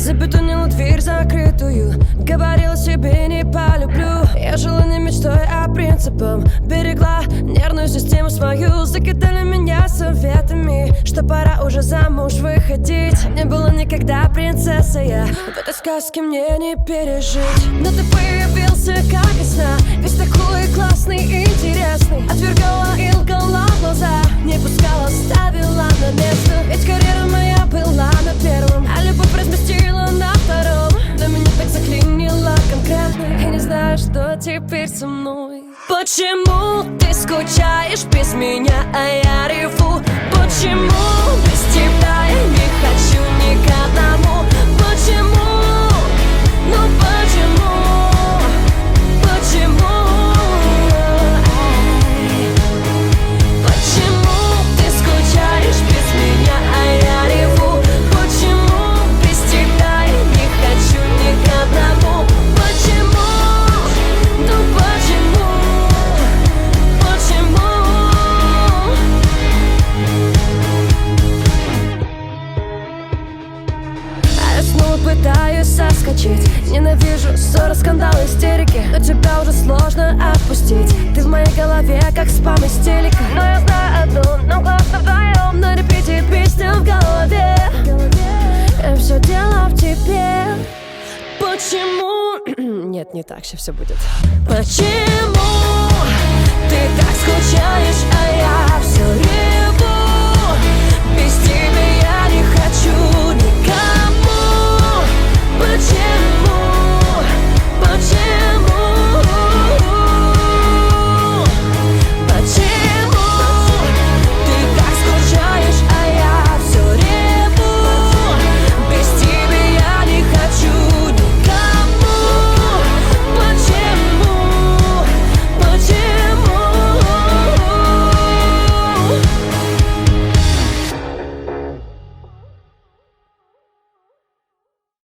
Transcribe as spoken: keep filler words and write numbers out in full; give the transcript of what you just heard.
Забетонила дверь закрытую, говорила себе не полюблю. Я жила не мечтой, а принципом. Берегла нервную систему свою. Закидали меня советами, что пора уже замуж выходить. Не было никогда принцессой я, в этой сказке мне не пережить. Но ты появился как из сна, весь такой классный и интересный. Отвергала и лгала в глаза, не пускала, ставила на место. Ведь карьера моя была на первом, а любовь разместила на втором. Да меня так заклинило конкретно, и не знаю, что теперь со мной. Почему ты скучаешь без меня, а я реву? Почему без тебя я не хочу ни к одному? Почему? Ну почему? Почему? Ай. Почему ты скучаешь без меня, а я реву? Почему без тебя я не хочу ни к одному? Почему? Ну почему? Почему? А я снова пытаюсь соскочить. Ненавижу ссоры, скандалы, истерики, но тебя уже сложно отпустить. Ты в моей голове, как спам из телека. Но я знаю одну, нам классно вдвоем. На репите песня в голове. И все дело в тебе. Почему? Нет, не так, сейчас все будет. Почему ты так скучаешь, а